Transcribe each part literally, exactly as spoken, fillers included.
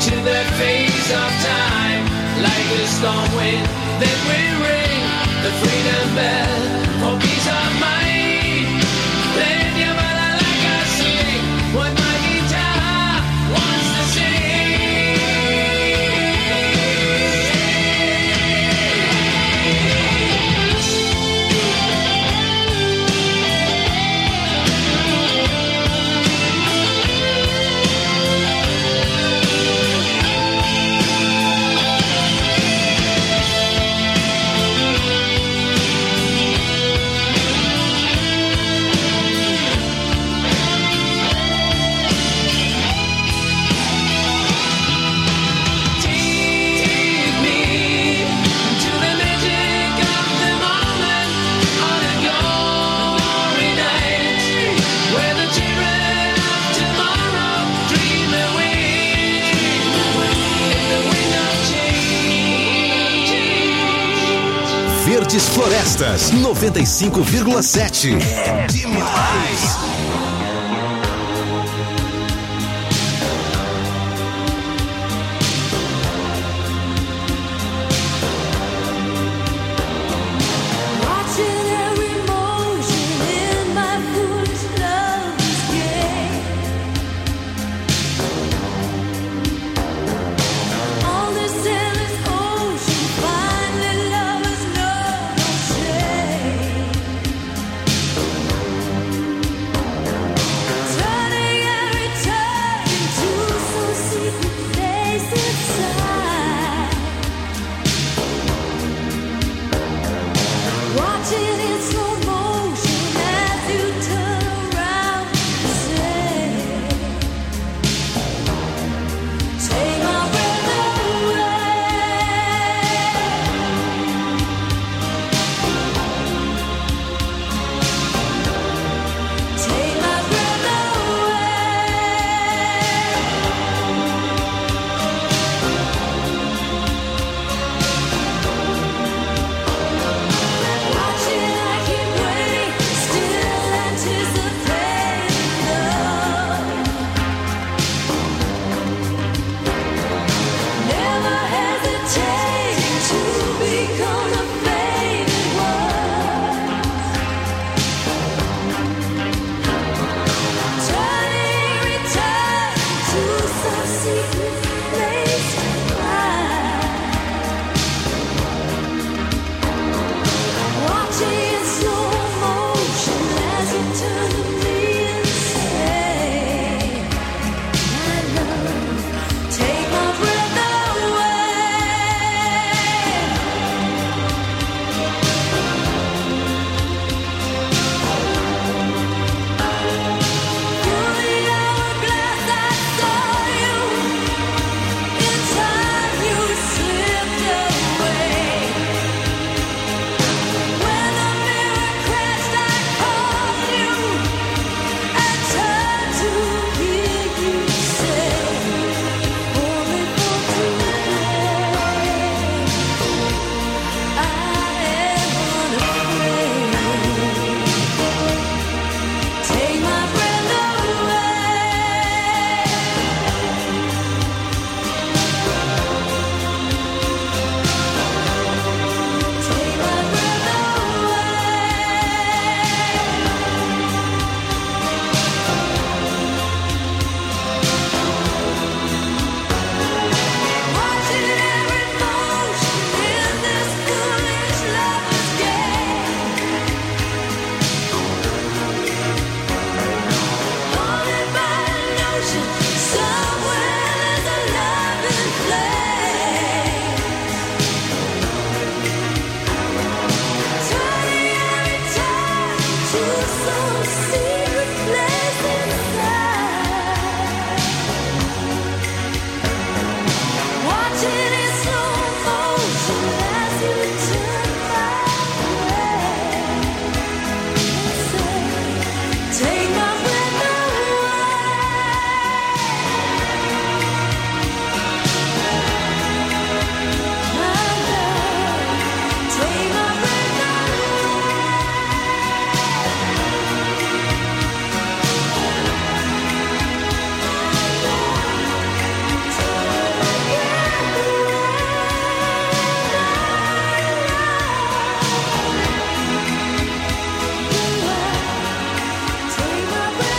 to that phase of time, like a storm wind, then we ring the freedom bell for peace of mind. Then you better like I sing what my guitar wants to sing. Verdes Florestas, noventa e cinco vírgula sete. É demais!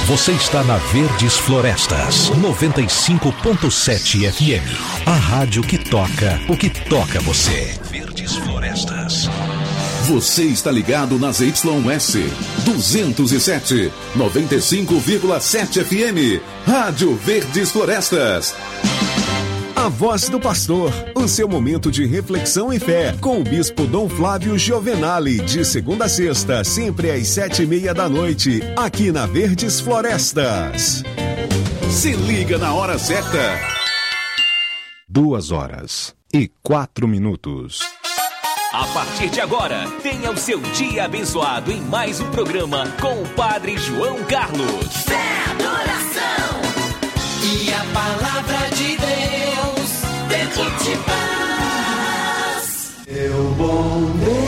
Você está na Verdes Florestas, noventa e cinco ponto sete F M. A rádio que toca o que toca você. Verdes Florestas. Você está ligado nas Y S duzentos e sete, noventa e cinco vírgula sete F M. Rádio Verdes Florestas. A Voz do Pastor, o seu momento de reflexão e fé, com o Bispo Dom Flávio Giovenali, de segunda a sexta, sempre às sete e meia da noite, aqui na Verdes Florestas. Se liga na hora certa. Duas horas e quatro minutos. A partir de agora, tenha o seu dia abençoado em mais um programa com o Padre João Carlos. Fé, adoração e a palavra de Deus dentro de paz. Meu bom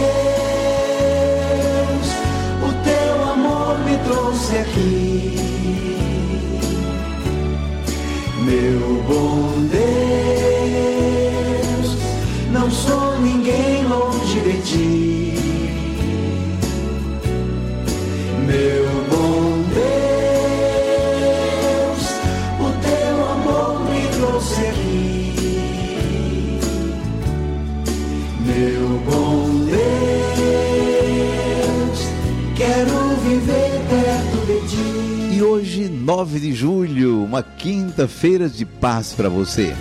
Deus, o teu amor me trouxe aqui. Meu bom Deus, não sou ninguém longe de ti. Meu bom Deus, o teu amor me trouxe aqui. Meu bom Deus, quero viver perto de ti. E hoje, nove de julho, uma quinta-feira de paz para você.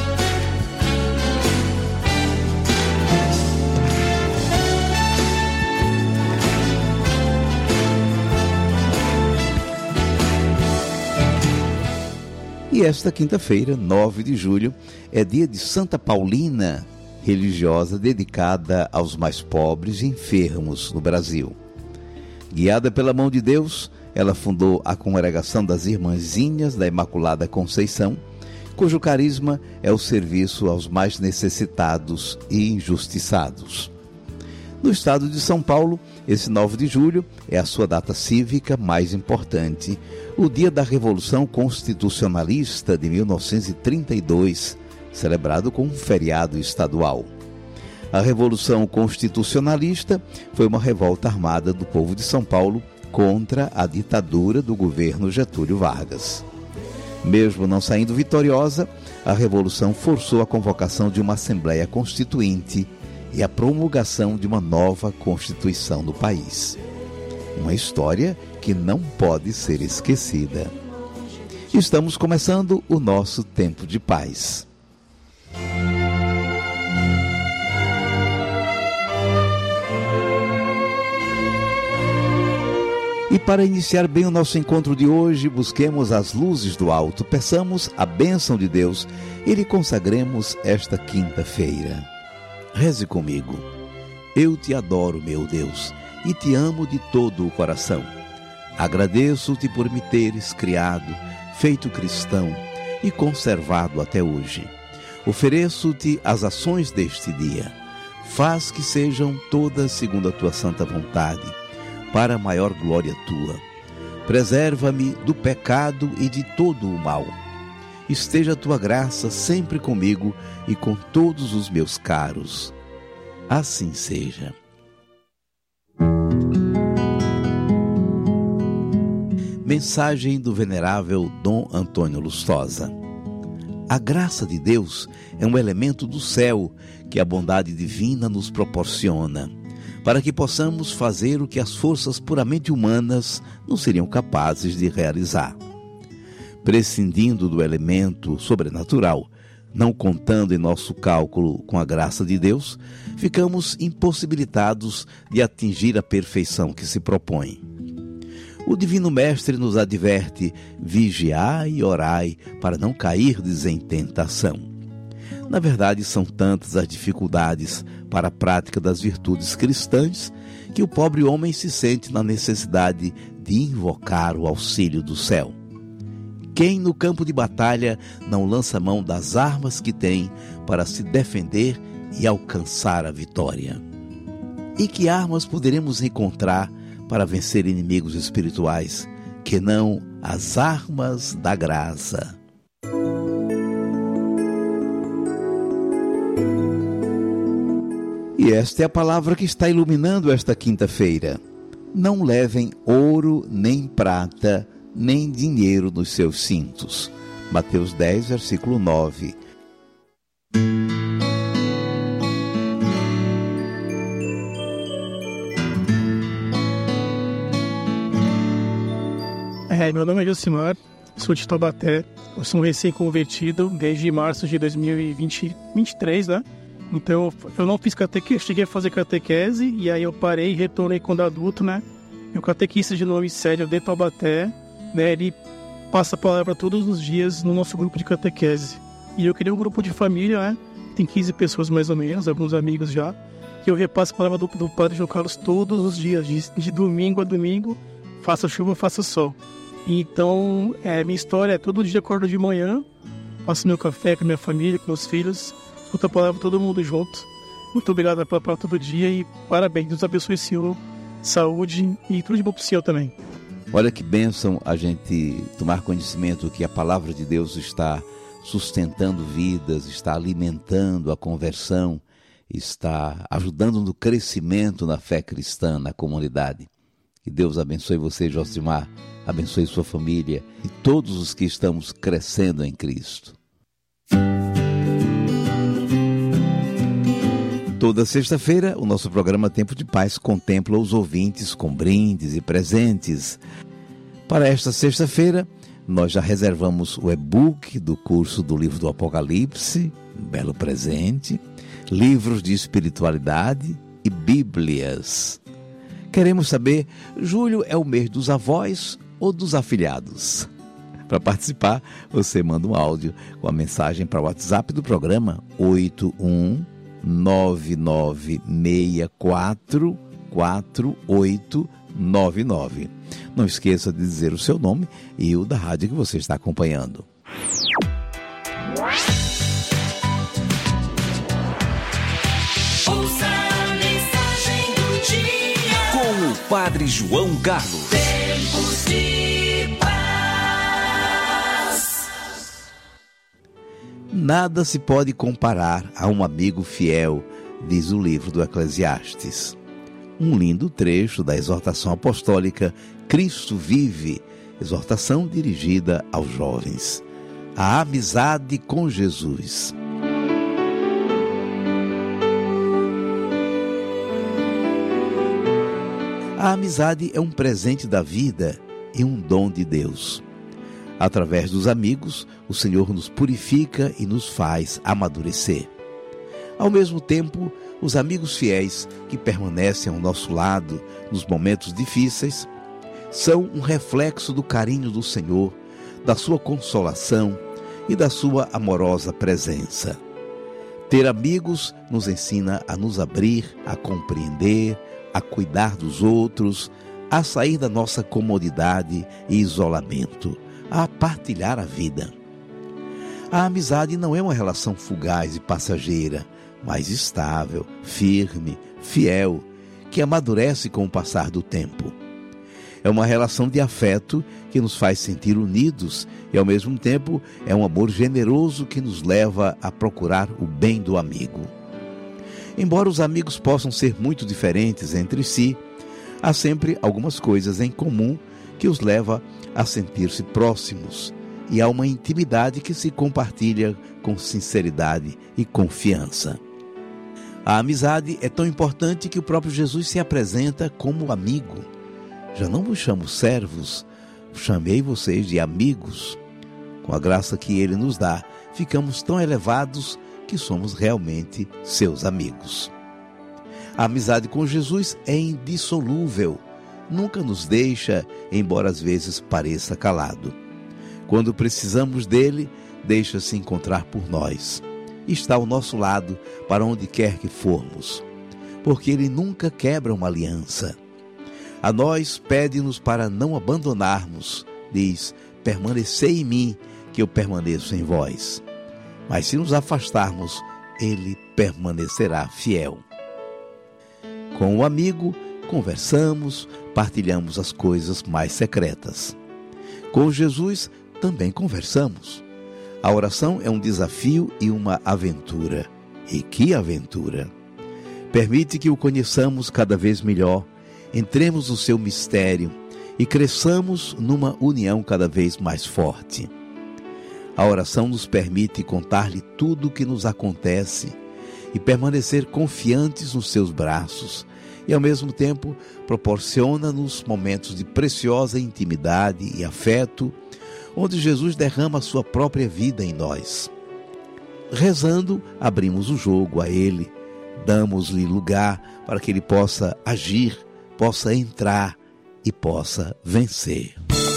E esta quinta-feira, nove de julho, é dia de Santa Paulina, religiosa dedicada aos mais pobres e enfermos no Brasil. Guiada pela mão de Deus, ela fundou a Congregação das Irmãzinhas da Imaculada Conceição, cujo carisma é o serviço aos mais necessitados e injustiçados. No estado de São Paulo, esse nove de julho é a sua data cívica mais importante, o dia da Revolução Constitucionalista de mil novecentos e trinta e dois, celebrado com um feriado estadual. A Revolução Constitucionalista foi uma revolta armada do povo de São Paulo contra a ditadura do governo Getúlio Vargas. Mesmo não saindo vitoriosa, a Revolução forçou a convocação de uma Assembleia Constituinte e a promulgação de uma nova Constituição do país. Uma história que não pode ser esquecida. Estamos começando o nosso tempo de paz. E para iniciar bem o nosso encontro de hoje, busquemos as luzes do alto, peçamos a bênção de Deus e lhe consagremos esta quinta-feira. Reze comigo. Eu te adoro, meu Deus, e te amo de todo o coração. Agradeço-te por me teres criado, feito cristão e conservado até hoje. Ofereço-te as ações deste dia. Faz que sejam todas segundo a tua santa vontade, para a maior glória tua. Preserva-me do pecado e de todo o mal. Esteja a tua graça sempre comigo e com todos os meus caros. Assim seja. Mensagem do venerável Dom Antônio Lustosa. A graça de Deus é um elemento do céu que a bondade divina nos proporciona, para que possamos fazer o que as forças puramente humanas não seriam capazes de realizar. Prescindindo do elemento sobrenatural, não contando em nosso cálculo com a graça de Deus, ficamos impossibilitados de atingir a perfeição que se propõe. O Divino Mestre nos adverte: vigiai e orai para não cairdes em tentação. Na verdade, são tantas as dificuldades para a prática das virtudes cristãs que o pobre homem se sente na necessidade de invocar o auxílio do céu. Quem no campo de batalha não lança mão das armas que tem para se defender e alcançar a vitória? E que armas poderemos encontrar para vencer inimigos espirituais, que não as armas da graça? E esta é a palavra que está iluminando esta quinta-feira. Não levem ouro nem prata, nem dinheiro nos seus cintos. Mateus dez, versículo nove. É, meu nome é Josimar, sou de Taubaté, eu sou um recém-convertido desde março de dois mil e vinte, vinte e três, né? Então eu não fiz catequese, cheguei a fazer catequese e aí eu parei e retornei quando adulto, né? E o catequista de nome Célio de Taubaté, né? Ele passa a palavra todos os dias no nosso grupo de catequese. E eu criei um grupo de família, né? Tem quinze pessoas mais ou menos, alguns amigos já. E eu repasso a palavra do, do Padre João Carlos todos os dias, de, de domingo a domingo, faça chuva, faça sol. Então, é, minha história é todo dia acordo de manhã, faço meu café com a minha família, com meus filhos, escuto a palavra todo mundo junto. Muito obrigado pela palavra todo dia e parabéns, Deus abençoe o Senhor, saúde e tudo de bom pro Senhor também. Olha que bênção a gente tomar conhecimento que a palavra de Deus está sustentando vidas, está alimentando a conversão, está ajudando no crescimento na fé cristã, na comunidade. Que Deus abençoe você, Josimar, abençoe sua família e todos os que estamos crescendo em Cristo. Toda sexta-feira, o nosso programa Tempo de Paz contempla os ouvintes com brindes e presentes. Para esta sexta-feira, nós já reservamos o e-book do curso do livro do Apocalipse, um belo presente, livros de espiritualidade e bíblias. Queremos saber, julho é o mês dos avós ou dos afilhados? Para participar, você manda um áudio com a mensagem para o WhatsApp do programa oito um nove nove seis quatro quatro oito nove nove. Não esqueça de dizer o seu nome e o da rádio que você está acompanhando. Ouça a mensagem do dia com o Padre João Carlos. Tempos de paz. Nada se pode comparar a um amigo fiel, diz o livro do Eclesiastes. Um lindo trecho da exortação apostólica Cristo Vive, exortação dirigida aos jovens. A amizade com Jesus. A amizade é um presente da vida e um dom de Deus. Através dos amigos, o Senhor nos purifica e nos faz amadurecer. Ao mesmo tempo, os amigos fiéis que permanecem ao nosso lado nos momentos difíceis são um reflexo do carinho do Senhor, da sua consolação e da sua amorosa presença. Ter amigos nos ensina a nos abrir, a compreender, a cuidar dos outros, a sair da nossa comodidade e isolamento, a partilhar a vida. A amizade não é uma relação fugaz e passageira, mas estável, firme, fiel, que amadurece com o passar do tempo. É uma relação de afeto que nos faz sentir unidos e, ao mesmo tempo, é um amor generoso que nos leva a procurar o bem do amigo. Embora os amigos possam ser muito diferentes entre si, há sempre algumas coisas em comum que os leva a sentir-se próximos e há uma intimidade que se compartilha com sinceridade e confiança. A amizade é tão importante que o próprio Jesus se apresenta como amigo. Já não vos chamo servos, chamei vocês de amigos. Com a graça que Ele nos dá, ficamos tão elevados que somos realmente seus amigos. A amizade com Jesus é indissolúvel, nunca nos deixa, embora às vezes pareça calado. Quando precisamos dele, deixa-se encontrar por nós. Está ao nosso lado para onde quer que formos, porque ele nunca quebra uma aliança. A nós pede-nos para não abandonarmos, diz, permanecei em mim, que eu permaneço em vós. Mas se nos afastarmos, ele permanecerá fiel. Com o amigo, conversamos, partilhamos as coisas mais secretas. Com Jesus, também conversamos. A oração é um desafio e uma aventura. E que aventura! Permite que o conheçamos cada vez melhor, entremos no seu mistério e cresçamos numa união cada vez mais forte. A oração nos permite contar-lhe tudo o que nos acontece e permanecer confiantes nos seus braços, e ao mesmo tempo proporciona-nos momentos de preciosa intimidade e afeto, onde Jesus derrama a sua própria vida em nós. Rezando, abrimos o jogo a Ele, damos-lhe lugar para que Ele possa agir, possa entrar e possa vencer.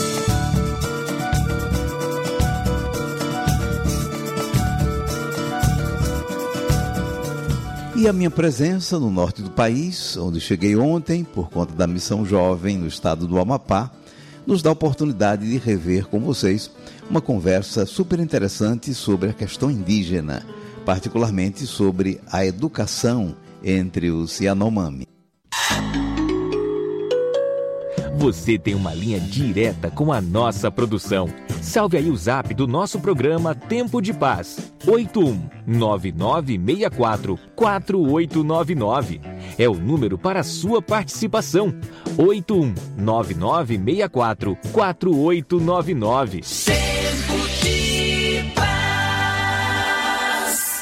E a minha presença no norte do país, onde cheguei ontem por conta da Missão Jovem no estado do Amapá, nos dá a oportunidade de rever com vocês uma conversa super interessante sobre a questão indígena, particularmente sobre a educação entre os Yanomami. Você tem uma linha direta com a nossa produção. Salve aí o zap do nosso programa Tempo de Paz, oito um nove nove seis quatro quatro oito nove nove. É o número para a sua participação, oito um nove nove seis quatro quatro oito nove nove. Tempo de Paz.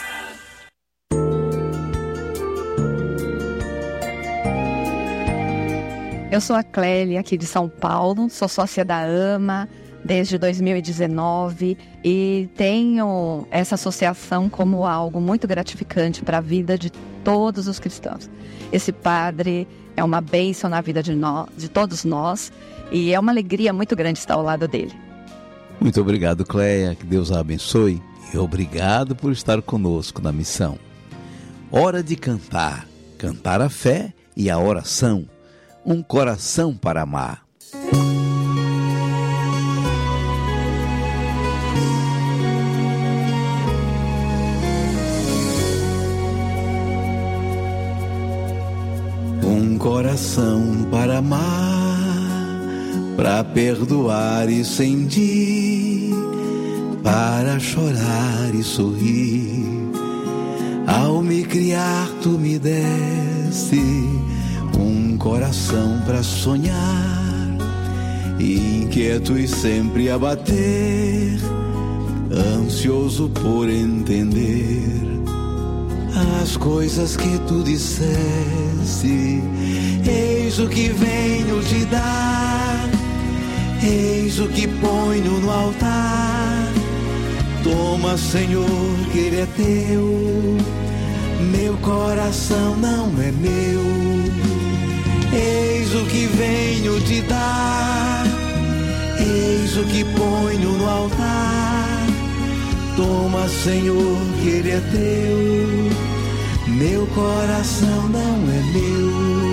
Eu sou a Clélia, aqui de São Paulo, sou sócia da AMA desde dois mil e dezenove e tenho essa associação como algo muito gratificante para a vida de todos os cristãos. Esse padre é uma bênção na vida de, nós, de todos nós e é uma alegria muito grande estar ao lado dele. Muito obrigado, Cléia, que Deus a abençoe e obrigado por estar conosco na missão. Hora de cantar, cantar a fé e a oração. Um coração para amar. Um coração para amar, para perdoar e sentir, para chorar e sorrir. Ao me criar, tu me deste um coração para sonhar, inquieto e sempre a bater, ansioso por entender as coisas que tu disseste. Eis o que venho te dar, eis o que ponho no altar. Toma, Senhor, que ele é teu, meu coração não é meu. Eis o que venho te dar, eis o que ponho no altar. Toma, Senhor, que ele é teu, meu coração não é meu.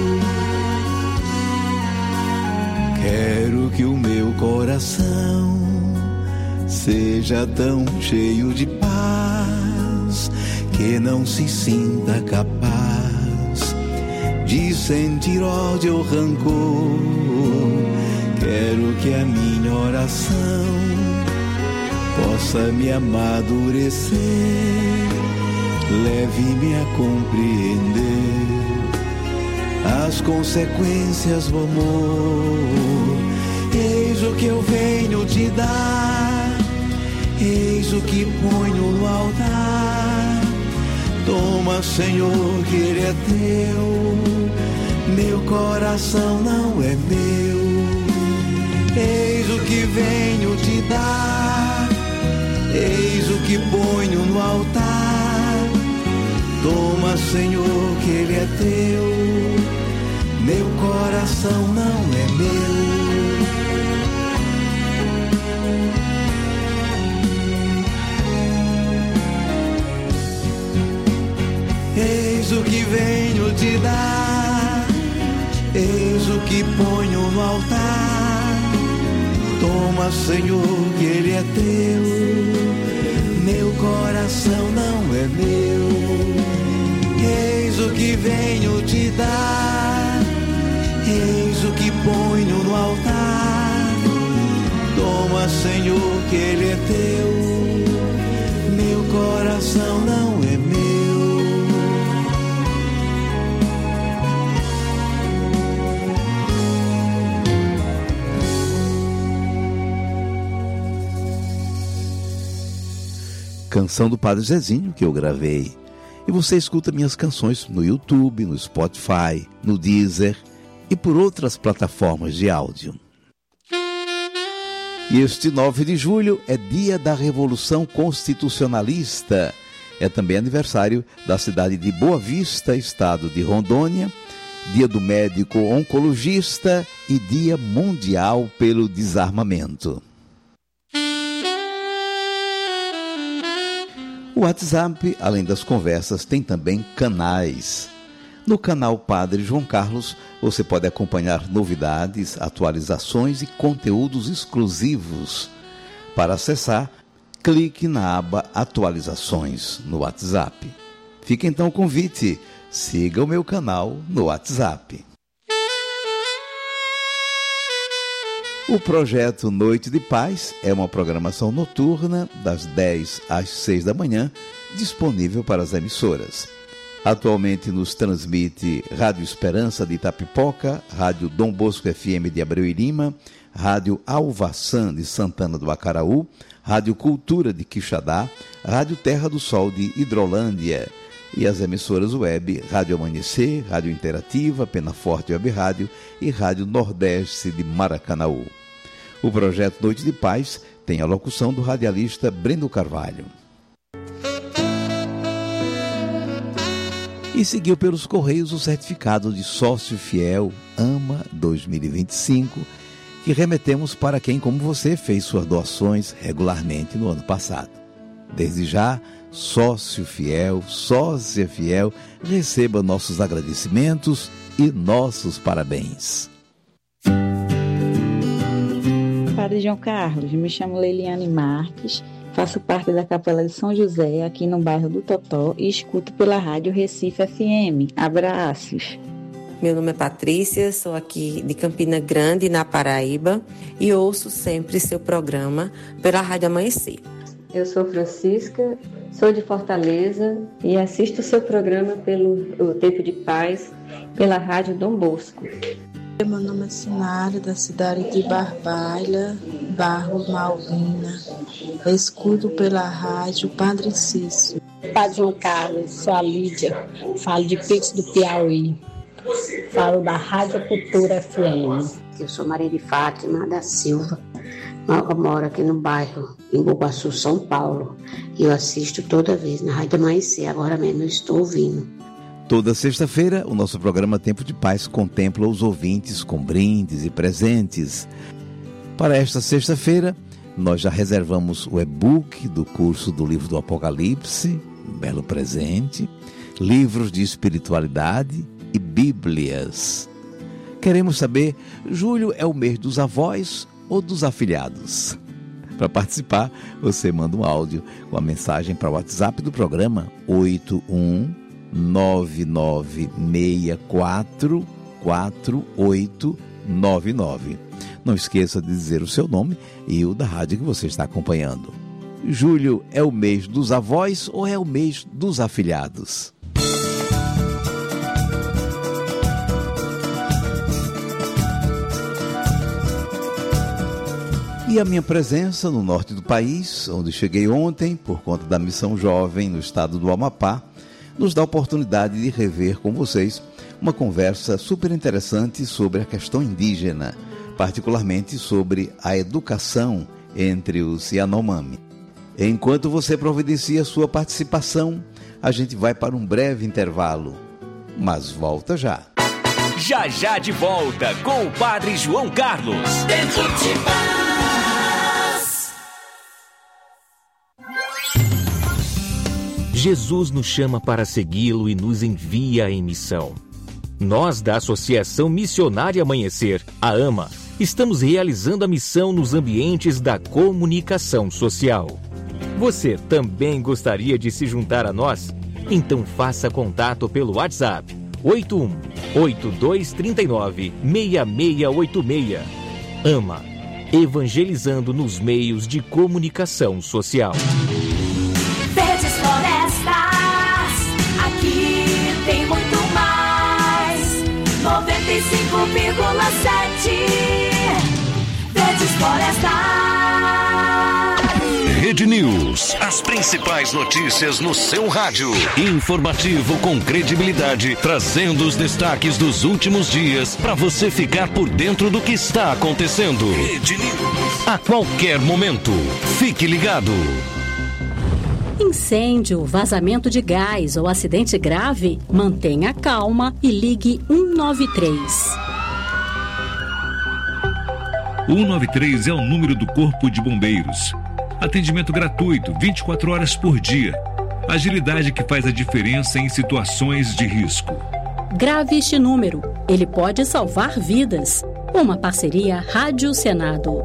Quero que o meu coração seja tão cheio de paz que não se sinta capaz de sentir ódio ou rancor. Quero que a minha oração possa me amadurecer, leve-me a compreender as consequências do amor. Eis o que eu venho te dar, eis o que ponho no altar. Toma, Senhor, que ele é teu, meu coração não é meu. Eis o que venho te dar, eis o que ponho no altar. Toma, Senhor, que ele é teu, meu coração não é meu. Eis o que venho te dar, eis o que ponho no altar. Toma, Senhor, que ele é teu, meu coração não é meu. Eis o que venho te dar, eis o que ponho no altar. Toma, Senhor, que ele é teu, meu coração não é meu. canção do Padre Zezinho que eu gravei. E você escuta minhas canções no YouTube, no Spotify, no Deezer e por outras plataformas de áudio. E este nove de julho é dia da Revolução Constitucionalista. É também aniversário da cidade de Boa Vista, estado de Rondônia, dia do médico oncologista e dia mundial pelo desarmamento. O WhatsApp, além das conversas, tem também canais. No canal Padre João Carlos, você pode acompanhar novidades, atualizações e conteúdos exclusivos. Para acessar, clique na aba Atualizações no WhatsApp. Fica então o convite, siga o meu canal no WhatsApp. O projeto Noite de Paz é uma programação noturna das dez às seis da manhã, disponível para as emissoras. Atualmente nos transmite Rádio Esperança de Itapipoca, Rádio Dom Bosco F M de Abreu e Lima, Rádio Alvaçã de Santana do Acaraú, Rádio Cultura de Quixadá, Rádio Terra do Sol de Hidrolândia e as emissoras web Rádio Amanhecer, Rádio Interativa, Pena Forte Web Rádio e Rádio Nordeste de Maracanaú. O projeto Noite de Paz tem a locução do radialista Breno Carvalho. E seguiu pelos Correios o certificado de sócio fiel AMA dois mil e vinte e cinco, que remetemos para quem, como você, fez suas doações regularmente no ano passado. Desde já, sócio fiel, sócia fiel, receba nossos agradecimentos e nossos parabéns. Padre João Carlos, me chamo Leiliane Marques, faço parte da Capela de São José, aqui no bairro do Totó, e escuto pela Rádio Recife F M. Abraços. Meu nome é Patrícia, sou aqui de Campina Grande, na Paraíba, e ouço sempre seu programa pela Rádio Amanhecer. Eu sou Francisca, sou de Fortaleza e assisto seu programa pelo o Tempo de Paz, pela Rádio Dom Bosco. Meu nome é Sinara, da cidade de Barbalha, Barro Malvina. Eu escuto pela rádio Padre Cício. Padre João Carlos, sou a Lídia, falo de Pix do Piauí. Falo da Rádio Cultura F M. Eu sou Maria de Fátima da Silva. Eu moro aqui no bairro, em Bugaçu, São Paulo. E eu assisto toda vez na Rádio Amanhecer. Agora mesmo eu estou ouvindo. Toda sexta-feira, o nosso programa Tempo de Paz contempla os ouvintes com brindes e presentes. Para esta sexta-feira, nós já reservamos o e-book do curso do livro do Apocalipse, um belo presente, livros de espiritualidade e bíblias. Queremos saber, julho é o mês dos avós ou dos afilhados? Para participar, você manda um áudio com a mensagem para o WhatsApp do programa oito um nove nove seis quatro quatro oito nove nove. Não esqueça de dizer o seu nome e o da rádio que você está acompanhando. Julho é o mês dos avós ou é o mês dos afilhados? E a minha presença no norte do país, onde cheguei ontem por conta da Missão Jovem no estado do Amapá, nos dá a oportunidade de rever com vocês uma conversa super interessante sobre a questão indígena, particularmente sobre a educação entre os Yanomami. Enquanto você providencia sua participação, a gente vai para um breve intervalo, mas volta já. Já já de volta com o Padre João Carlos. Tempo de Paz. Jesus nos chama para segui-lo e nos envia em missão. Nós, da Associação Missionária Amanhecer, a AMA, estamos realizando a missão nos ambientes da comunicação social. Você também gostaria de se juntar a nós? Então faça contato pelo WhatsApp oito um oito dois três nove seis seis oito seis. AMA, evangelizando nos meios de comunicação social. Verdes Florestas, aqui tem muito mais. noventa e cinco vírgula sete Verdes Florestas. Rede News. As principais notícias no seu rádio. Informativo com credibilidade, trazendo os destaques dos últimos dias para você ficar por dentro do que está acontecendo. Rede News. A qualquer momento. Fique ligado. Incêndio, vazamento de gás ou acidente grave? Mantenha calma e ligue um nove três. um nove três é o número do Corpo de Bombeiros. Atendimento gratuito, vinte e quatro horas por dia. Agilidade que faz a diferença em situações de risco. Grave este número, ele pode salvar vidas. Uma parceria Rádio Senado.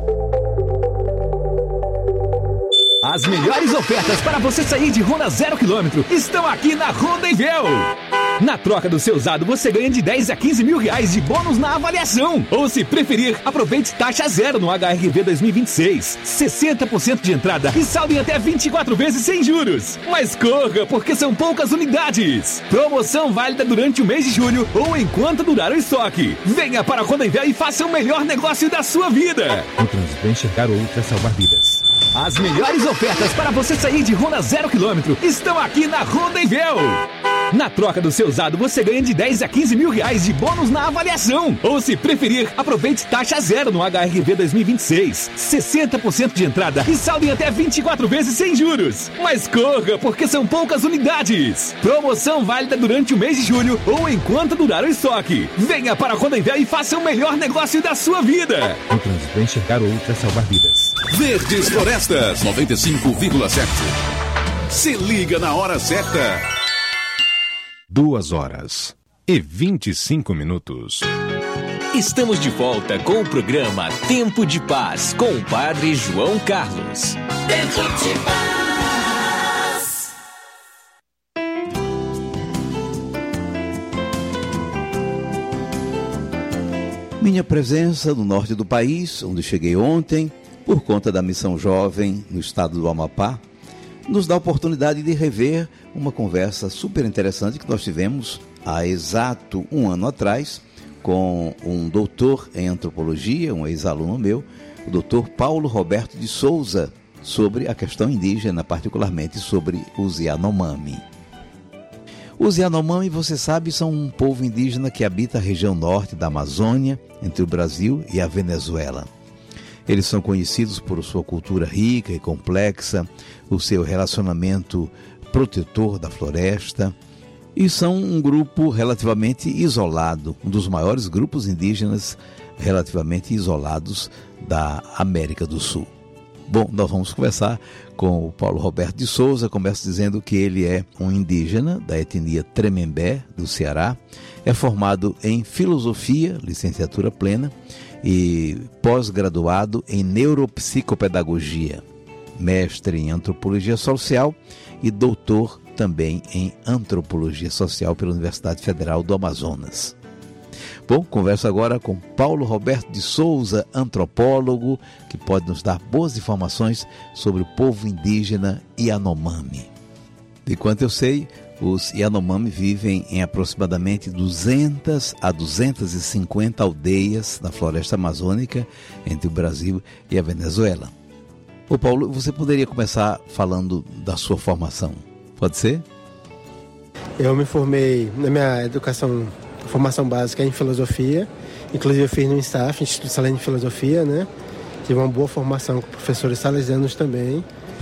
As melhores ofertas para você sair de Honda zero quilômetro estão aqui na Honda Envel. Na troca do seu usado, você ganha de dez a quinze mil reais de bônus na avaliação. Ou, se preferir, aproveite taxa zero no H R V dois mil e vinte e seis. sessenta por cento de entrada e saldo em até vinte e quatro vezes sem juros. Mas corra, porque são poucas unidades. Promoção válida durante o mês de julho ou enquanto durar o estoque. Venha para a Honda Envel e faça o melhor negócio da sua vida. No trânsito, enxergar ou ultra salvar vidas. As melhores ofertas para você sair de Honda zero quilômetro estão aqui na Honda Envel. Na troca do seu usado, você ganha de dez a quinze mil reais de bônus na avaliação. Ou, se preferir, aproveite taxa zero no H R V dois mil e vinte e seis. sessenta por cento de entrada e saldo em até vinte e quatro vezes sem juros. Mas corra, porque são poucas unidades. Promoção válida durante o mês de julho ou enquanto durar o estoque. Venha para a Honda Envel e faça o melhor negócio da sua vida. No trânsito, enxergar ou ultra salvar vidas. Verdes Florestas noventa e cinco vírgula sete. Se liga na hora certa. Duas horas e vinte e cinco minutos. Estamos de volta com o programa Tempo de Paz com o Padre João Carlos. Tempo de Paz. Minha presença no norte do país, onde cheguei ontem, por conta da Missão Jovem no estado do Amapá, nos dá a oportunidade de rever uma conversa super interessante que nós tivemos há exato um ano atrás com um doutor em antropologia, um ex-aluno meu, o doutor Paulo Roberto de Souza, sobre a questão indígena, particularmente sobre os Yanomami. Os Yanomami, você sabe, são um povo indígena que habita a região norte da Amazônia, entre o Brasil e a Venezuela. Eles são conhecidos por sua cultura rica e complexa, o seu relacionamento protetor da floresta, e são um grupo relativamente isolado, um dos maiores grupos indígenas relativamente isolados da América do Sul. Bom, nós vamos conversar com o Paulo Roberto de Souza. Começo dizendo que ele é um indígena da etnia Tremembé, do Ceará, é formado em filosofia, licenciatura plena, e pós-graduado em neuropsicopedagogia, mestre em antropologia social e doutor também em antropologia social pela Universidade Federal do Amazonas. Bom, converso agora com Paulo Roberto de Souza, antropólogo, que pode nos dar boas informações sobre o povo indígena Yanomami. De quanto eu sei, os Yanomami vivem em aproximadamente duzentas a duzentas e cinquenta aldeias na floresta amazônica entre o Brasil e a Venezuela. Ô Paulo, você poderia começar falando da sua formação, pode ser? Eu me formei na minha educação, formação básica em filosofia, inclusive eu fiz no INSTAF, Instituto Salesiano de Filosofia, né? Tive uma boa formação com professores salesianos também.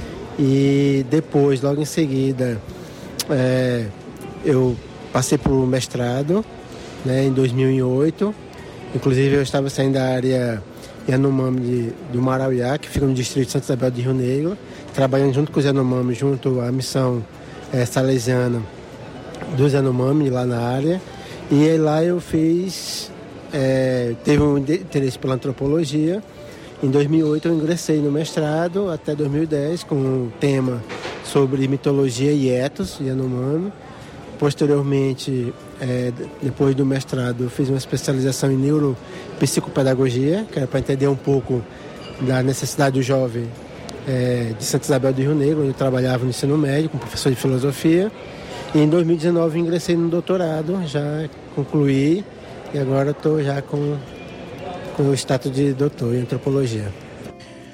E depois, logo em seguida, é, eu passei para o mestrado, né, em dois mil e oito. Inclusive eu estava saindo da área Yanomami do Marauiá, que fica no distrito de Santa Isabel de Rio Negro, trabalhando junto com os Yanomami, junto à missão é, salesiana dos Yanomami lá na área. E aí lá eu fiz, é, teve um interesse pela antropologia. Em dois mil e oito eu ingressei no mestrado até dois mil e dez com um tema sobre mitologia e etos Yanomami. Posteriormente, é, depois do mestrado, eu fiz uma especialização em neuropsicopedagogia, que era para entender um pouco da necessidade do jovem é, de Santa Isabel do Rio Negro, onde eu trabalhava no ensino médio, como professor de filosofia. E em dois mil e dezenove eu ingressei no doutorado, já concluí e agora estou já com, com o status de doutor em antropologia.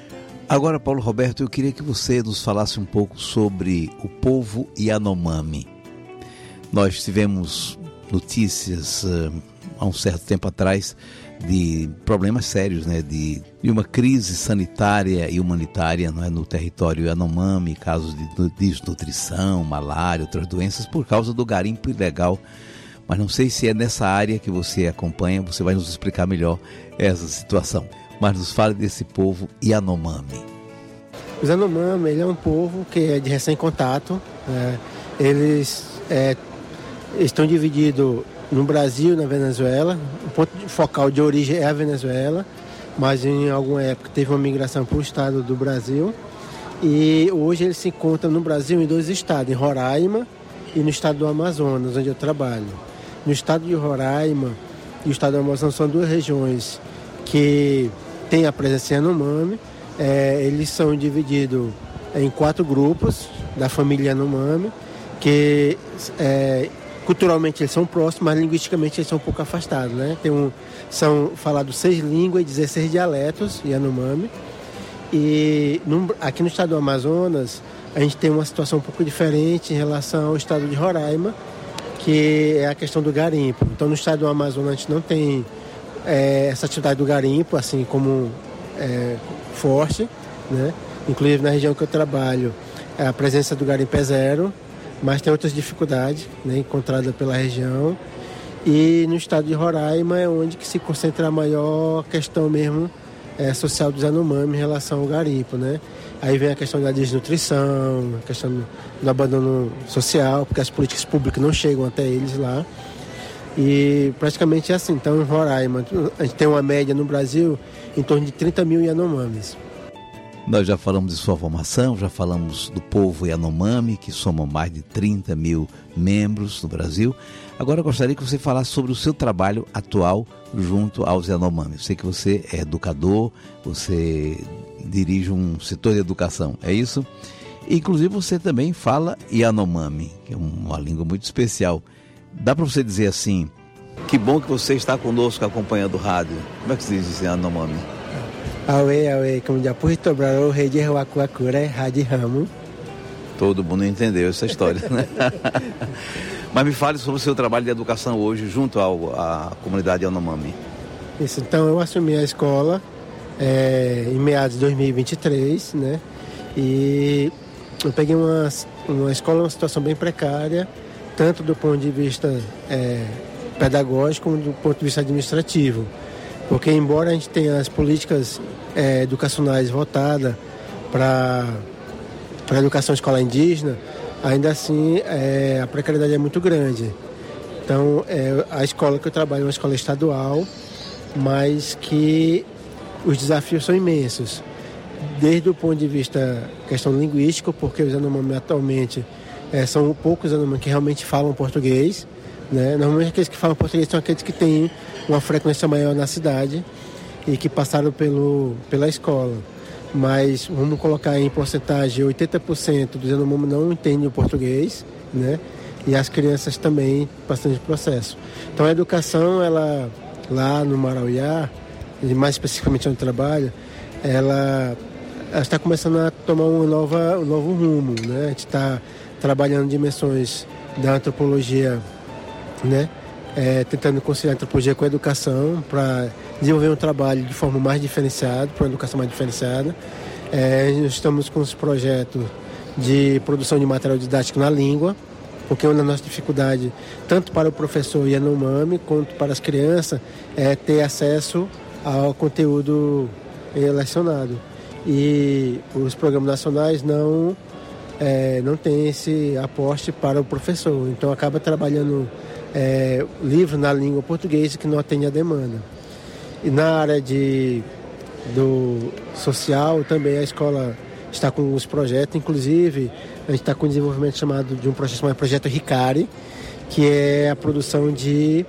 Agora, Paulo Roberto, eu queria que você nos falasse um pouco sobre o povo Yanomami. Nós tivemos notícias uh, há um certo tempo atrás de problemas sérios, né, de, de uma crise sanitária e humanitária, não é, no território Yanomami, casos de desnutrição, malária, outras doenças por causa do garimpo ilegal. Mas não sei se é nessa área que você acompanha, você vai nos explicar melhor essa situação. Mas nos fale desse povo Yanomami. Os Yanomami, ele é um povo que é de recém-contato. É, eles é, estão divididos no Brasil e na Venezuela. O ponto focal de origem é a Venezuela, mas em alguma época teve uma migração para o estado do Brasil. E hoje eles se encontram no Brasil em dois estados, em Roraima e no estado do Amazonas, onde eu trabalho. No estado de Roraima e o estado do Amazonas são duas regiões que têm a presença Yanomami. É, eles são divididos em quatro grupos da família Yanomami, que é, culturalmente eles são próximos, mas linguisticamente eles são um pouco afastados, né? Tem um, são falados seis línguas e dezesseis dialetos Yanomami. E no, aqui no estado do Amazonas, a gente tem uma situação um pouco diferente em relação ao estado de Roraima, que é a questão do garimpo. Então, no estado do Amazonas, a gente não tem é, essa atividade do garimpo, assim como é, forte, né? Inclusive, na região que eu trabalho, a presença do garimpo é zero, mas tem outras dificuldades, né, encontradas pela região. E no estado de Roraima é onde que se concentra a maior questão mesmo é, social dos Yanomami em relação ao garimpo, né? Aí vem a questão da desnutrição, a questão do abandono social, porque as políticas públicas não chegam até eles lá. E praticamente é assim. Então, em Roraima, a gente tem uma média no Brasil em torno de trinta mil Yanomamis. Nós já falamos de sua formação, já falamos do povo Yanomami, que soma mais de trinta mil membros no Brasil. Agora eu gostaria que você falasse sobre o seu trabalho atual junto aos Yanomami. Eu sei que você é educador, você dirige um setor de educação, é isso? Inclusive você também fala Yanomami, que é uma língua muito especial. Dá para você dizer assim, que bom que você está conosco acompanhando o rádio. Como é que se diz isso em Yanomami? Aue, aue, como já puito braro, rei de Huacuacura, rádio ramo. Todo mundo entendeu essa história, né? Mas me fale sobre o seu trabalho de educação hoje junto ao, à comunidade Yanomami. Isso, então eu assumi a escola é, em meados de dois mil e vinte e três, né? E eu peguei uma, uma escola em uma situação bem precária, tanto do ponto de vista é, pedagógico como do ponto de vista administrativo. Porque embora a gente tenha as políticas é, educacionais voltadas para a educação escolar indígena, ainda assim é, a precariedade é muito grande. Então é, a escola que eu trabalho é uma escola estadual, mas que os desafios são imensos. Desde o ponto de vista questão linguística, porque os Yanomami atualmente é, são poucos Yanomami que realmente falam português, né? Normalmente aqueles que falam português são aqueles que têm uma frequência maior na cidade e que passaram pelo, pela escola. Mas vamos colocar em porcentagem, oitenta por cento dos Yanomami não entendem o português, né? E as crianças também passando de processo. Então a educação, ela lá no Marauiá, e mais especificamente no trabalho, ela, ela está começando a tomar uma nova, um novo rumo, né? A gente está trabalhando dimensões da antropologia, né? É, tentando conciliar a antropologia com a educação para desenvolver um trabalho de forma mais diferenciada, para uma educação mais diferenciada. É, nós estamos com os projetos de produção de material didático na língua, porque uma das nossas dificuldades, tanto para o professor Yanomami quanto para as crianças, é ter acesso ao conteúdo lecionado. E os programas nacionais não, é, não têm esse aporte para o professor, então acaba trabalhando É, livro na língua portuguesa que não atende a demanda. E na área de, do social também a escola está com os projetos, inclusive a gente está com um desenvolvimento chamado de um projeto chamado Projeto Ricari, que é a produção de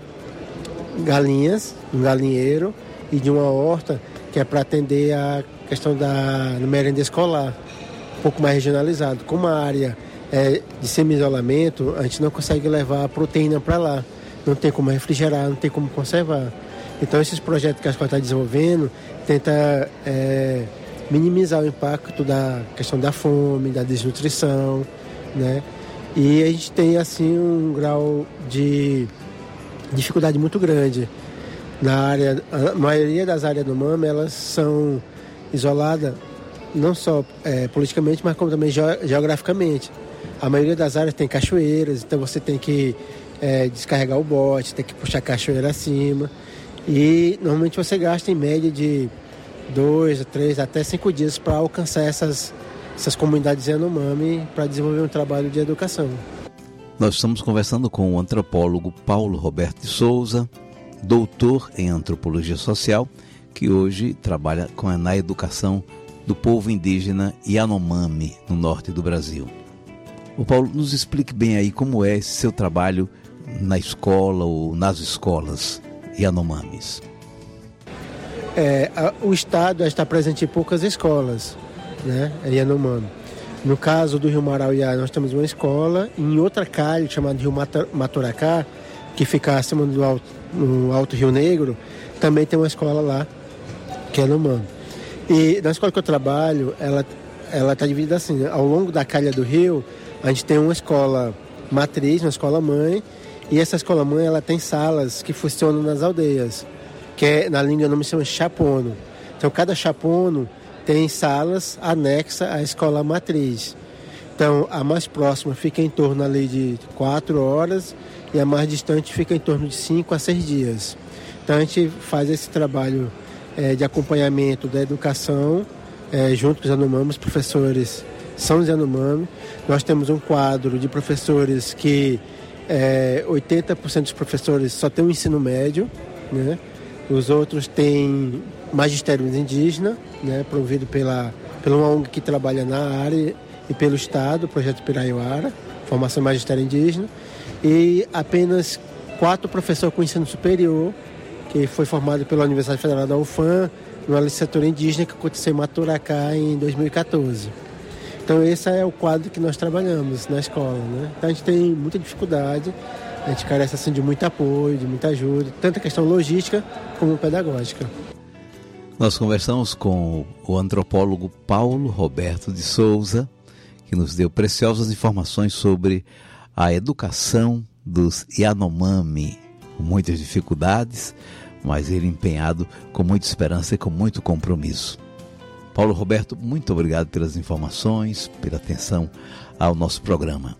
galinhas, um galinheiro e de uma horta que é para atender a questão da merenda escolar, um pouco mais regionalizado. Como a área É, de semi-isolamento, a gente não consegue levar a proteína para lá. Não tem como refrigerar, não tem como conservar. Então, esses projetos que a escola está desenvolvendo tenta é, minimizar o impacto da questão da fome, da desnutrição, né? E a gente tem, assim, um grau de dificuldade muito grande. Na área, a maioria das áreas do Mame, elas são isoladas, não só é, politicamente, mas como também geograficamente. A maioria das áreas tem cachoeiras, então você tem que é, descarregar o bote, tem que puxar a cachoeira acima. E normalmente você gasta em média de dois, três, até cinco dias para alcançar essas essas comunidades Yanomami para desenvolver um trabalho de educação. Nós estamos conversando com o antropólogo Paulo Roberto de Souza, doutor em antropologia social, que hoje trabalha com a, na educação do povo indígena Yanomami, no norte do Brasil. O Paulo, nos explique bem aí como é esse seu trabalho na escola ou nas escolas Yanomamis. É, a, o Estado está presente em poucas escolas, né, Yanomami. No caso do Rio Marauiá, nós temos uma escola, em outra calha chamada Rio Maturacá, que fica acima do alto, no Alto Rio Negro, também tem uma escola lá, que é Yanomami. E na escola que eu trabalho, ela ela está dividida assim, ao longo da calha do rio, a gente tem uma escola matriz, uma escola mãe, e essa escola mãe, ela tem salas que funcionam nas aldeias, que é, na língua Yanomami se chama chapono. Então cada chapono tem salas anexas à escola matriz. Então, a mais próxima fica em torno ali de quatro horas e a mais distante fica em torno de cinco a seis dias. Então, a gente faz esse trabalho é, de acompanhamento da educação é, junto com os Yanomami. Os professores são os Yanomami. Nós temos um quadro de professores que é, oitenta por cento dos professores só tem o ensino médio, né? Os outros têm magistério indígena, né, promovido pela, pela uma O N G que trabalha na área e pelo Estado, o Projeto Piraiuara, formação magistério indígena, e apenas quatro professores com ensino superior, que foi formado pela Universidade Federal da U F A M, numa licenciatura indígena que aconteceu em Maturacá em dois mil e catorze. Então esse é o quadro que nós trabalhamos na escola, né? Então a gente tem muita dificuldade, a gente carece assim, de muito apoio, de muita ajuda, tanto a questão logística como pedagógica. Nós conversamos com o antropólogo Paulo Roberto de Souza, que nos deu preciosas informações sobre a educação dos Yanomami, com muitas dificuldades, mas ele empenhado com muita esperança e com muito compromisso. Paulo Roberto, muito obrigado pelas informações, pela atenção ao nosso programa.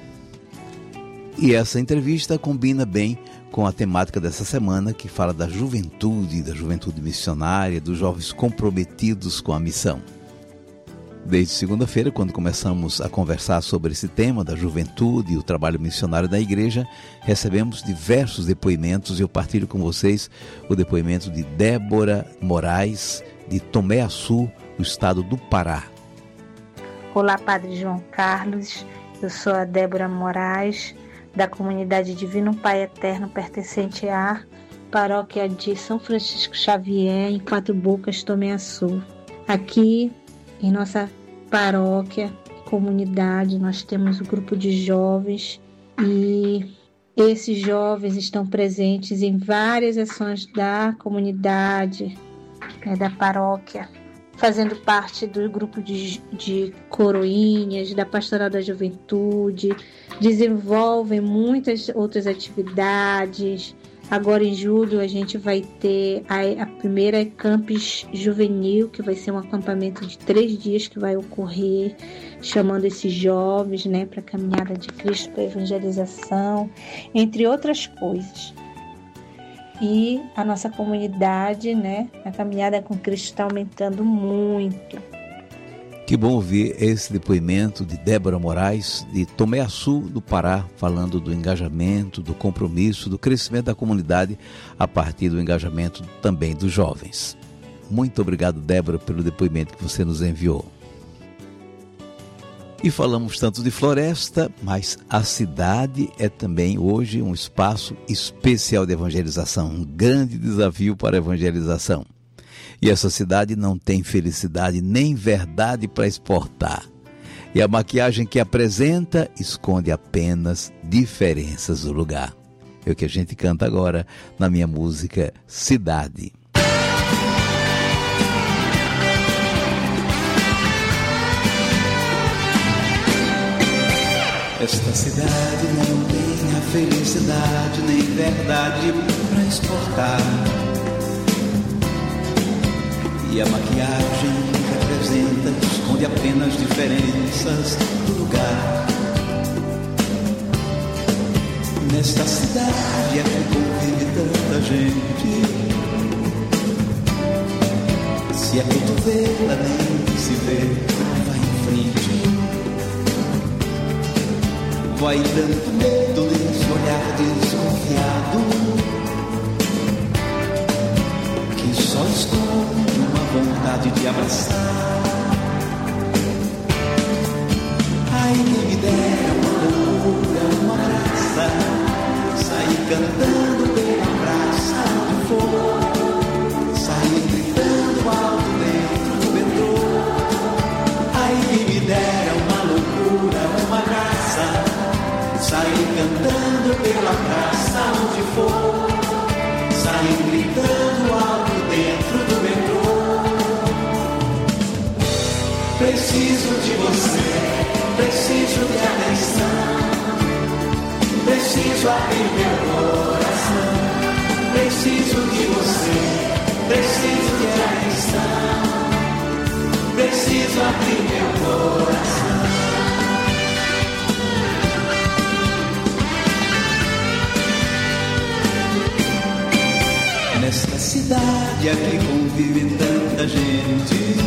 E essa entrevista combina bem com a temática dessa semana, que fala da juventude, da juventude missionária, dos jovens comprometidos com a missão. Desde segunda-feira, quando começamos a conversar sobre esse tema da juventude e o trabalho missionário da igreja, recebemos diversos depoimentos e eu partilho com vocês o depoimento de Débora Moraes, de Tomé Açu, no estado do Pará. Olá, Padre João Carlos, eu sou a Débora Moraes, da comunidade Divino Pai Eterno, pertencente à paróquia de São Francisco Xavier, em Quatro Bocas, Tomé Açu. Aqui, em nossa paróquia, comunidade, nós temos um grupo de jovens e esses jovens estão presentes em várias ações da comunidade, né, da paróquia, fazendo parte do grupo de, de coroinhas, da pastoral da juventude, desenvolvem muitas outras atividades. Agora em julho a gente vai ter a, a primeira Campus Juvenil, que vai ser um acampamento de três dias que vai ocorrer, chamando esses jovens, né, para a caminhada de Cristo, para a evangelização, entre outras coisas. E a nossa comunidade, né, a caminhada com Cristo está aumentando muito. Que bom ouvir esse depoimento de Débora Moraes, de Tomé Açu, do Pará, falando do engajamento, do compromisso, do crescimento da comunidade a partir do engajamento também dos jovens. Muito obrigado, Débora, pelo depoimento que você nos enviou. E falamos tanto de floresta, mas a cidade é também hoje um espaço especial de evangelização, um grande desafio para a evangelização. E essa cidade não tem felicidade nem verdade para exportar. E a maquiagem que apresenta esconde apenas diferenças do lugar. É o que a gente canta agora na minha música Cidade. Esta cidade não tem a felicidade nem verdade pra exportar. E a maquiagem que representa esconde apenas diferenças do lugar. Nesta cidade é que convive tanta gente. Se é cotovela nem se vê, vai em frente. Vai dando medo desse olhar desconfiado que só esconde uma vontade de abraçar. Ai, quem me dera uma loucura, uma graça, sair cantando pela praça onde for, sair gritando alto dentro do metrô. Ai, quem me dera uma loucura, uma graça, sair cantando pela praça onde for, sair gritando alto dentro do metrô. Preciso de você, preciso de atenção, preciso abrir meu coração. Preciso de você, preciso de atenção, preciso abrir meu coração. Nesta cidade aqui convive tanta gente.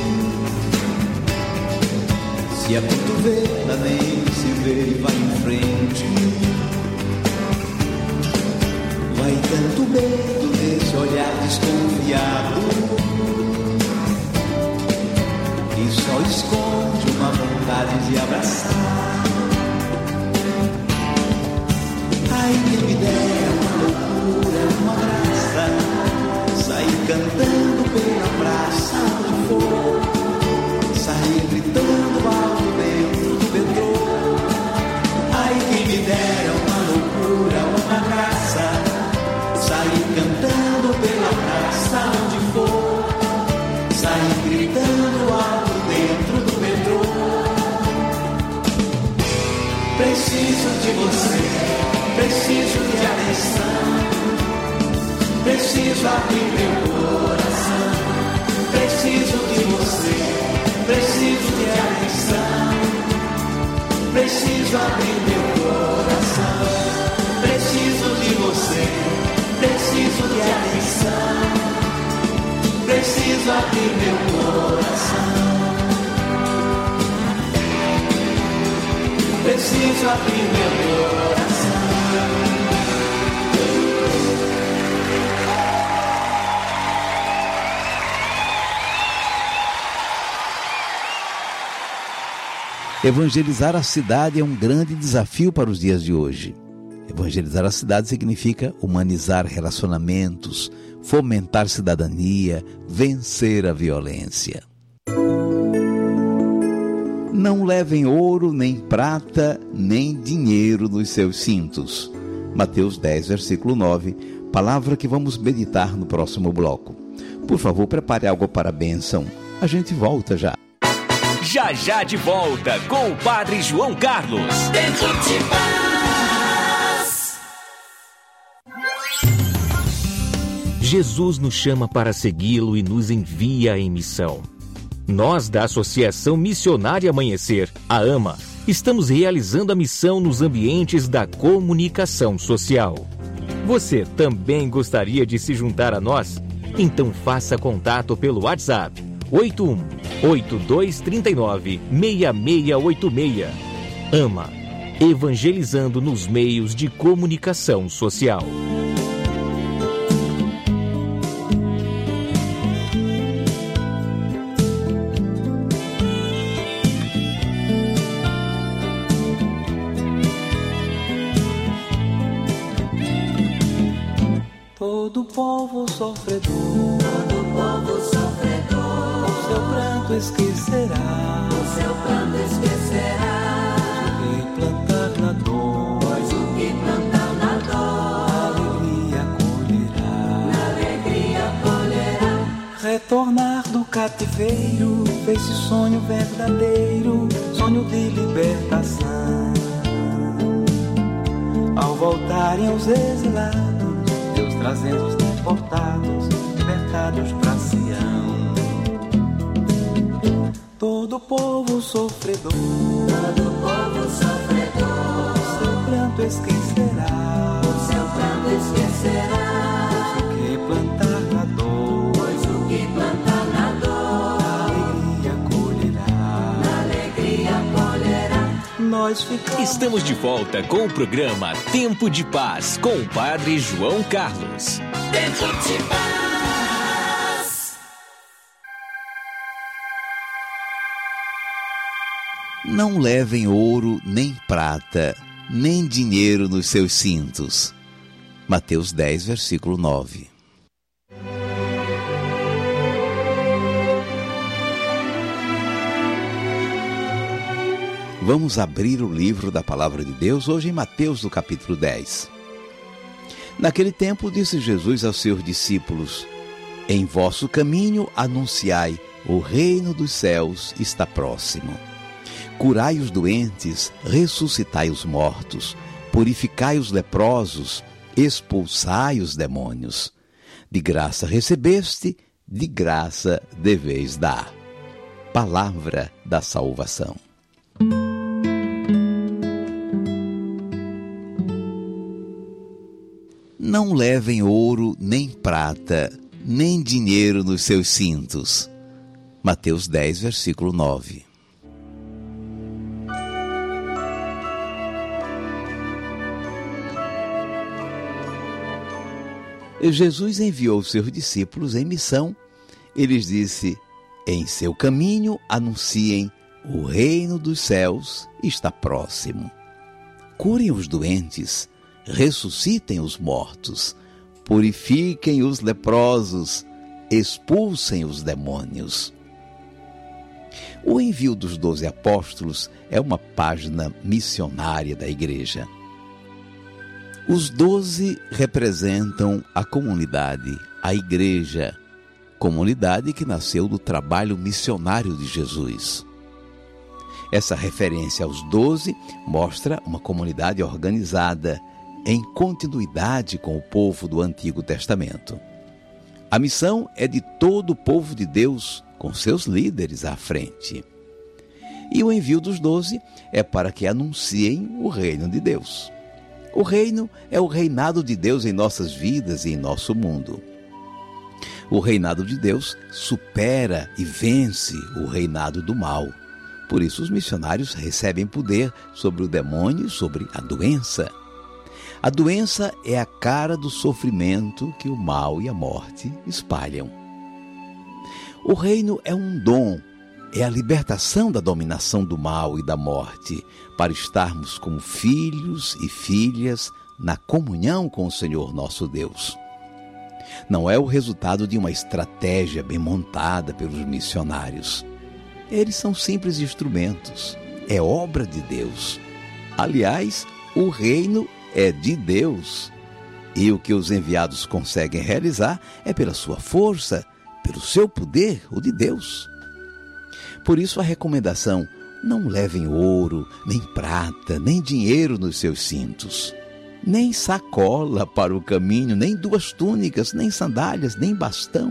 Se a cotovela nem se vê e vai em frente. Vai tanto medo desse olhar desconfiado que só esconde uma vontade de abraçar. Ai, quem me dera uma loucura, uma graça, sair cantando pela praça onde for, sair gritando alto dentro do metrô. Ai, quem me dera uma loucura, uma graça, sair cantando pela praça onde for, sair gritando alto dentro do metrô. Preciso de você, preciso de atenção, preciso abrir meu coração. Preciso de você, preciso de atenção, preciso abrir meu coração. Preciso de você, preciso de atenção, preciso abrir meu coração. Preciso abrir meu coração. Evangelizar a cidade é um grande desafio para os dias de hoje. Evangelizar a cidade significa humanizar relacionamentos, fomentar cidadania, vencer a violência. Não levem ouro, nem prata, nem dinheiro nos seus cintos. Mateus dez, versículo nove, palavra que vamos meditar no próximo bloco. Por favor, prepare algo para a bênção. A gente volta já. Já já de volta com o Padre João Carlos. Tempo de paz. Jesus nos chama para segui-lo e nos envia em missão. Nós, da Associação Missionária Amanhecer, a AMA, estamos realizando a missão nos ambientes da comunicação social. Você também gostaria de se juntar a nós? Então faça contato pelo WhatsApp oito um oito dois três nove seis seis oito seis. AMA, evangelizando nos meios de comunicação social. Todo povo sofredor, todo povo sofredor, o seu pranto esquecerá, o seu pranto esquecerá, pois o que plantar na dor, pois o que plantar na dor, alegria colherá, na alegria colherá. Retornar do cativeiro, fez-se sonho verdadeiro, sonho de libertação. Ao voltarem os exilados, Deus trazendo os deportados, libertados pra Sião. Todo povo sofredor, todo povo sofredor, o seu pranto esquecerá, o seu pranto esquecerá. Pois o que plantar na dor, pois o que plantar na dor, na alegria colherá, na alegria colherá. Nós ficamos... Estamos de volta com o programa Tempo de Paz com o Padre João Carlos. Tempo de Paz. Não levem ouro, nem prata, nem dinheiro nos seus cintos. Mateus dez, versículo nove. Vamos abrir o livro da Palavra de Deus hoje em Mateus, do capítulo dez. Naquele tempo disse Jesus aos seus discípulos: em vosso caminho anunciai, o reino dos céus está próximo. Curai os doentes, ressuscitai os mortos, purificai os leprosos, expulsai os demônios. De graça recebeste, de graça deveis dar. Palavra da salvação. Não levem ouro, nem prata, nem dinheiro nos seus cintos. Mateus dez, versículo nove. Jesus enviou seus discípulos em missão. Ele disse: em seu caminho anunciem, o reino dos céus está próximo. Curem os doentes, ressuscitem os mortos, purifiquem os leprosos, expulsem os demônios. O envio dos doze apóstolos é uma página missionária da igreja. Os doze representam a comunidade, a igreja, comunidade que nasceu do trabalho missionário de Jesus. Essa referência aos doze mostra uma comunidade organizada, em continuidade com o povo do Antigo Testamento. A missão é de todo o povo de Deus, com seus líderes à frente. E o envio dos doze é para que anunciem o reino de Deus. O reino é o reinado de Deus em nossas vidas e em nosso mundo. O reinado de Deus supera e vence o reinado do mal. Por isso os missionários recebem poder sobre o demônio e sobre a doença. A doença é a cara do sofrimento que o mal e a morte espalham. O reino é um dom, é a libertação da dominação do mal e da morte, para estarmos como filhos e filhas na comunhão com o Senhor nosso Deus. Não é o resultado de uma estratégia bem montada pelos missionários. Eles são simples instrumentos, é obra de Deus. Aliás, o reino é de Deus, e o que os enviados conseguem realizar é pela sua força, pelo seu poder, o de Deus. Por isso a recomendação: não levem ouro, nem prata, nem dinheiro nos seus cintos, nem sacola para o caminho, nem duas túnicas, nem sandálias, nem bastão.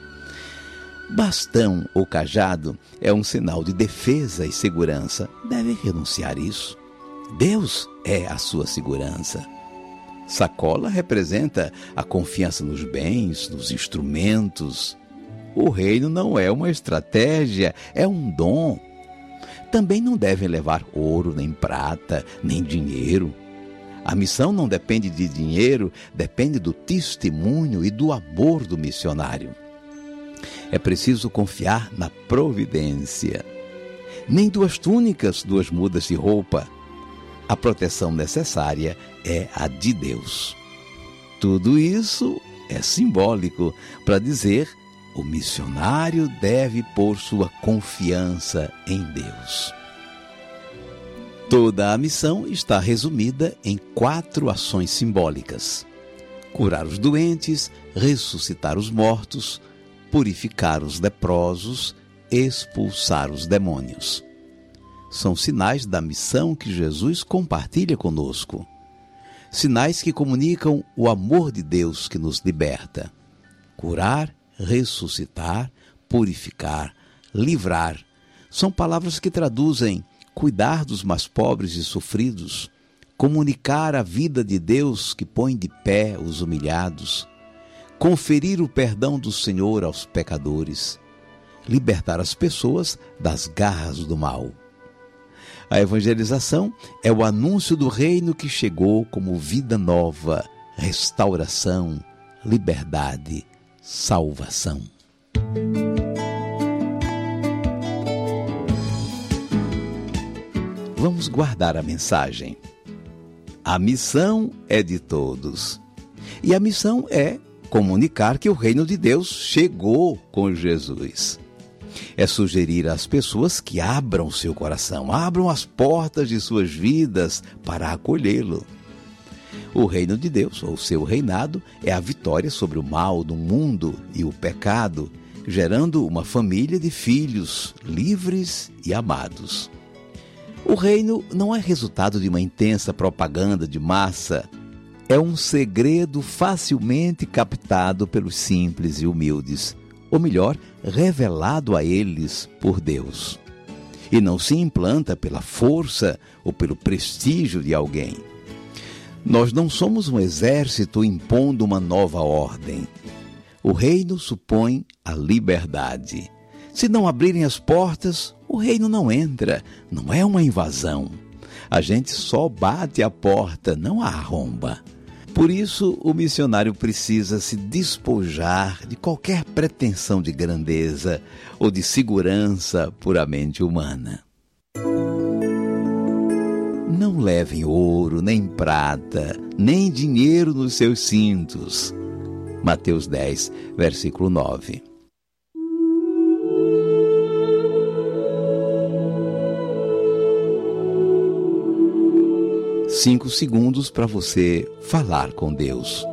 Bastão ou cajado é um sinal de defesa e segurança. Devem renunciar isso. Deus é a sua segurança. Sacola representa a confiança nos bens, nos instrumentos. O reino não é uma estratégia, é um dom. Também não devem levar ouro, nem prata, nem dinheiro. A missão não depende de dinheiro, depende do testemunho e do amor do missionário. É preciso confiar na providência. Nem duas túnicas, duas mudas de roupa. A proteção necessária é a de Deus. Tudo isso é simbólico para dizer: o missionário deve pôr sua confiança em Deus. Toda a missão está resumida em quatro ações simbólicas: curar os doentes, ressuscitar os mortos, purificar os leprosos, expulsar os demônios. São sinais da missão que Jesus compartilha conosco. sinais que comunicam o amor de Deus que nos liberta. Curar, ressuscitar, purificar, livrar, são palavras que traduzem cuidar dos mais pobres e sofridos, comunicar a vida de Deus que põe de pé os humilhados, conferir o perdão do Senhor aos pecadores, libertar as pessoas das garras do mal. A evangelização é o anúncio do reino que chegou como vida nova, restauração, liberdade, salvação. Vamos guardar a mensagem. A missão é de todos. E a missão é comunicar que o reino de Deus chegou com Jesus. É sugerir às pessoas que abram seu coração, abram as portas de suas vidas para acolhê-lo. O reino de Deus, ou seu reinado, é a vitória sobre o mal do mundo e o pecado, gerando uma família de filhos livres e amados. O reino não é resultado de uma intensa propaganda de massa. É um segredo facilmente captado pelos simples e humildes, ou melhor, revelado a eles por Deus. E não se implanta pela força ou pelo prestígio de alguém. Nós não somos um exército impondo uma nova ordem. O reino supõe a liberdade. Se não abrirem as portas, o reino não entra, não é uma invasão. A gente só bate a porta, não a arromba. Por isso, o missionário precisa se despojar de qualquer pretensão de grandeza ou de segurança puramente humana. Não levem ouro, nem prata, nem dinheiro nos seus cintos. Mateus dez, versículo nove. Cinco segundos para você falar com Deus.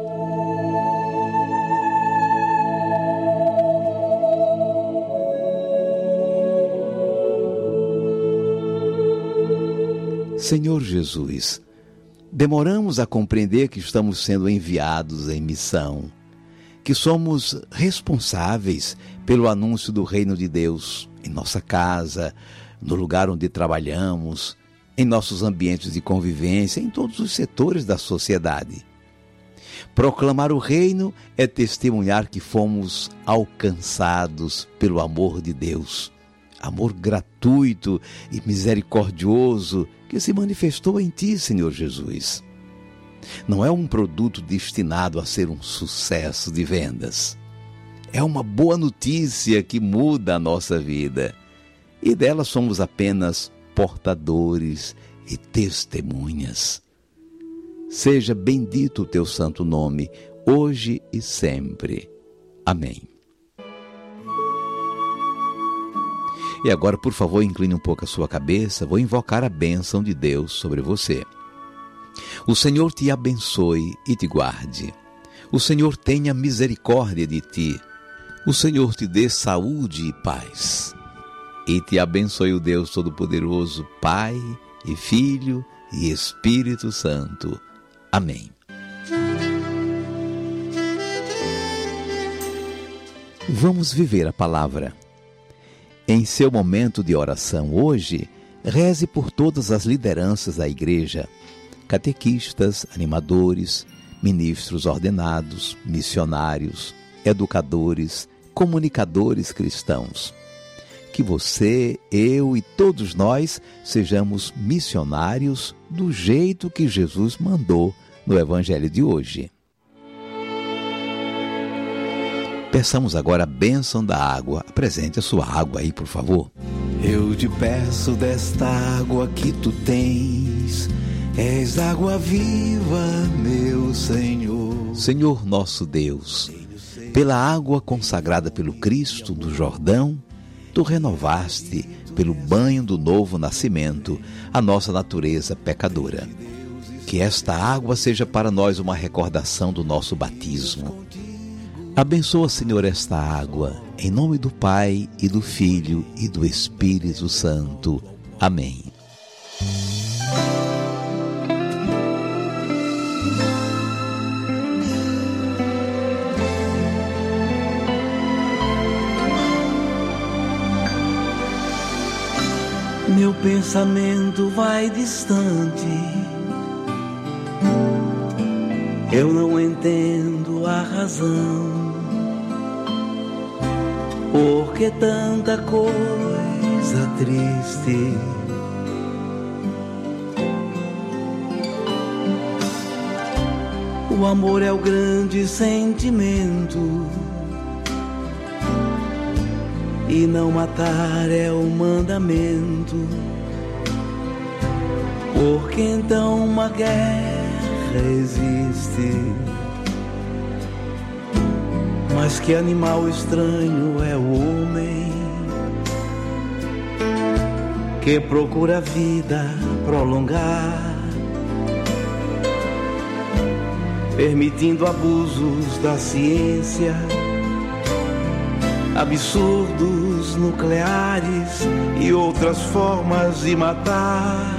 Senhor Jesus, demoramos a compreender que estamos sendo enviados em missão, que somos responsáveis pelo anúncio do reino de Deus em nossa casa, no lugar onde trabalhamos, em nossos ambientes de convivência, em todos os setores da sociedade. Proclamar o reino é testemunhar que fomos alcançados pelo amor de Deus, amor gratuito e misericordioso que se manifestou em Ti, Senhor Jesus. Não é um produto destinado a ser um sucesso de vendas. É uma boa notícia que muda a nossa vida, e dela somos apenas portadores e testemunhas. Seja bendito o Teu santo nome, hoje e sempre. Amém. E agora, por favor, incline um pouco a sua cabeça, vou invocar a bênção de Deus sobre você. O Senhor te abençoe e te guarde. O Senhor tenha misericórdia de ti. O Senhor te dê saúde e paz. E te abençoe o Deus Todo-Poderoso, Pai e Filho e Espírito Santo. Amém. Vamos viver a palavra. Em seu momento de oração hoje, reze por todas as lideranças da igreja, catequistas, animadores, ministros ordenados, missionários, educadores, comunicadores cristãos. Que você, eu e todos nós sejamos missionários do jeito que Jesus mandou no Evangelho de hoje. Peçamos agora a bênção da água. Apresente a sua água aí, por favor. Eu te peço desta água que tu tens, és água viva, meu Senhor. Senhor nosso Deus, pela água consagrada pelo Cristo do Jordão, tu renovaste, pelo banho do novo nascimento, a nossa natureza pecadora. Que esta água seja para nós uma recordação do nosso batismo. Abençoa, Senhor, esta água, em nome do Pai, e do Filho, e do Espírito Santo. Amém. pensamento vai distante. Eu não entendo a razão. Por que tanta coisa triste? O amor é o grande sentimento e não matar é o mandamento. Por que então uma guerra existe? Mas que animal estranho é o homem que procura a vida prolongar, permitindo abusos da ciência, absurdos nucleares e outras formas de matar.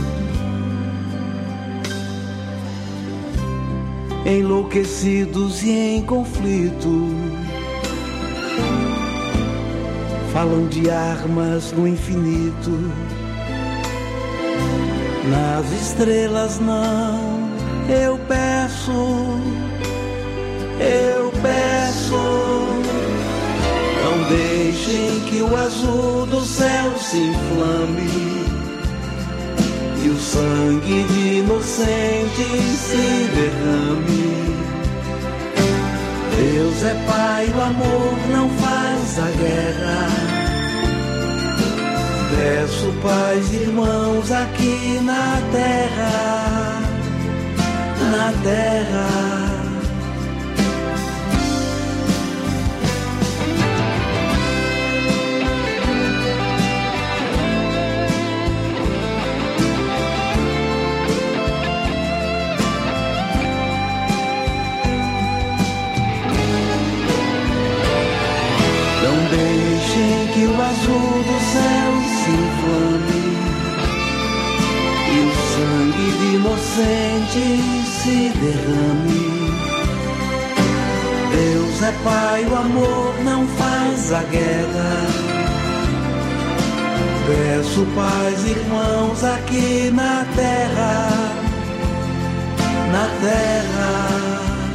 Enlouquecidos e em conflito, falam de armas no infinito. Nas estrelas não, eu peço, eu peço. Não deixem que o azul do céu se inflame e o sangue de inocentes se derrame. Deus é Pai, o amor não faz a guerra. Peço paz, irmãos, aqui na terra, na terra. Que o azul do céu se inflame e o sangue de inocentes se derrame. Deus é Pai, o amor não faz a guerra. Peço paz, irmãos, aqui na terra, na terra.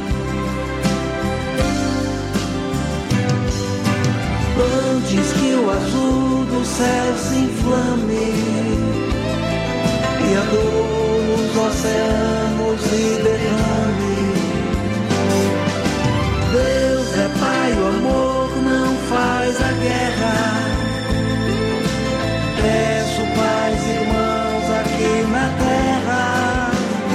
Antes que o azul do céu se inflame e a dor nos oceanos se derrame. Deus é Pai, o amor não faz a guerra. Peço paz, irmãos, aqui na terra.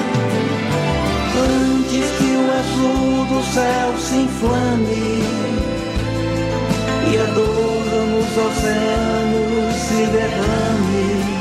Antes que o azul do céu se inflame e a dor nos oceanos se derrame.